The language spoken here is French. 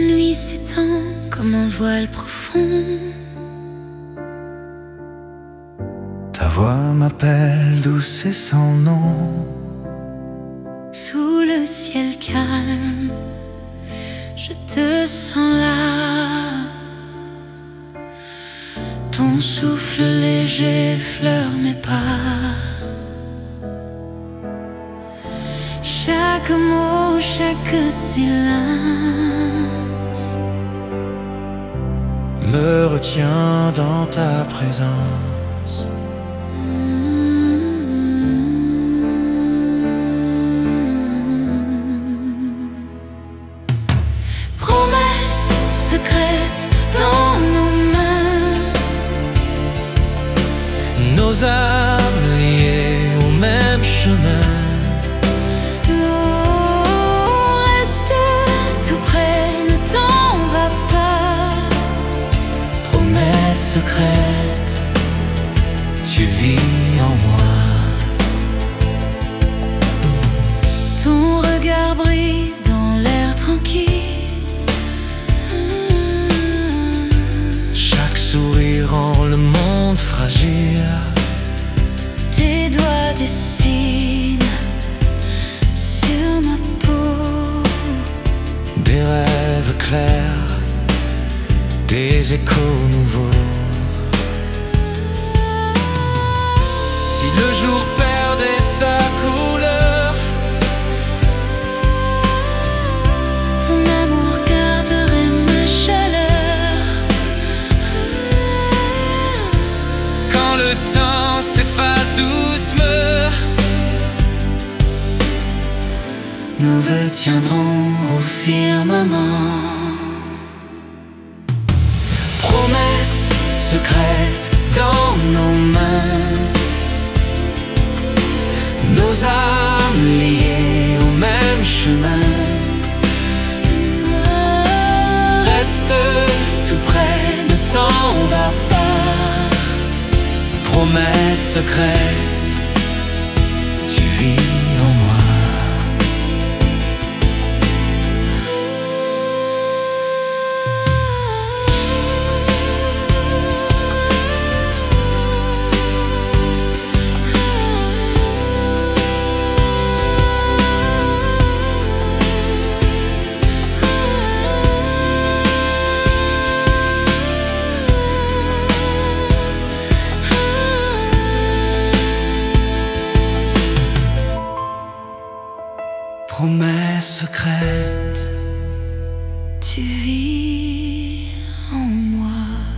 nuit s'étend comme un voile profond. Ta voix m'appelle douce et sans nom. Sous le ciel calme, je te sens là. Ton souffle léger effleure mes pas. Chaque mot, chaque silence me retient dans ta présence. Promesse secrète dans nos mains, Nos âmes liées au même chemin. Reste tout près, ne t'en va pas. Promesse secrète, tu vis en moi. Ton regard brille dans l'air tranquille. Chaque sourire rend le monde fragile. Tes doigts dessinent sur ma peau Des rêves clairs, des échos nouveaux. Si le jour perdait sa couleur, ton amour garderait ma chaleur. quand le temps s'efface doucement, Nos vœux tiendront au firmament. promesse secrète dans nos mains, nos âmes liées au même chemin. Reste tout près, ne t'en va pas. Promesse secrète, tu vis en moi. Promesse secrète, Tu vis en moi.